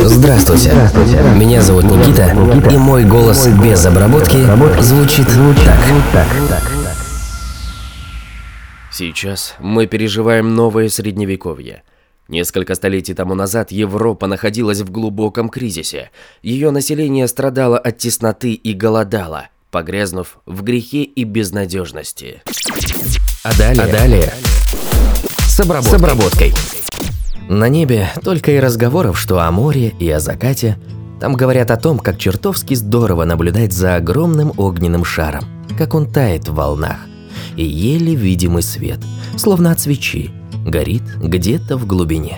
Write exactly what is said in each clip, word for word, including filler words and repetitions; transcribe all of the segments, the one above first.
Здравствуйте. Здравствуйте. Меня зовут Никита, Никита, и мой голос без обработки звучит так. Сейчас мы переживаем новое средневековье. Несколько столетий тому назад Европа находилась в глубоком кризисе. Ее население страдало от тесноты и голодало, погрязнув в грехе и безнадежности. А далее, а далее с, обработкой. с обработкой. На небе только и разговоров, что о море и о закате. Там говорят о том, как чертовски здорово наблюдать за огромным огненным шаром, как он тает в волнах. И еле видимый свет, словно от свечи, горит где-то в глубине.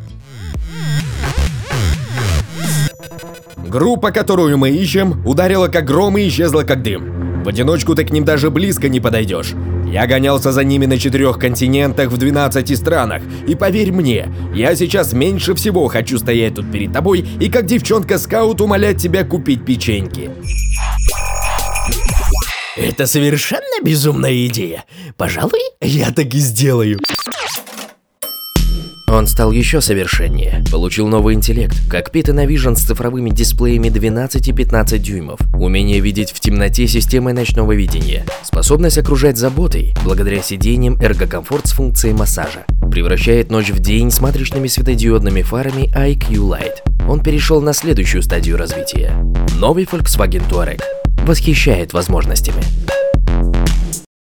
Группа, которую мы ищем, ударила как гром и исчезла как дым. В одиночку ты к ним даже близко не подойдешь. Я гонялся за ними на четырех континентах в двенадцати странах. И поверь мне, я сейчас меньше всего хочу стоять тут перед тобой и как девчонка-скаут умолять тебя купить печеньки. Это совершенно безумная идея. Пожалуй, я так и сделаю. Он стал еще совершеннее, получил новый интеллект, кокпит и Navision с цифровыми дисплеями двенадцать и пятнадцать дюймов, умение видеть в темноте системой ночного видения, способность окружать заботой благодаря сиденьям эргокомфорт с функцией массажа, превращает ночь в день с матричными светодиодными фарами ай кью Light. Он перешел на следующую стадию развития. Новый Volkswagen Touareg восхищает возможностями.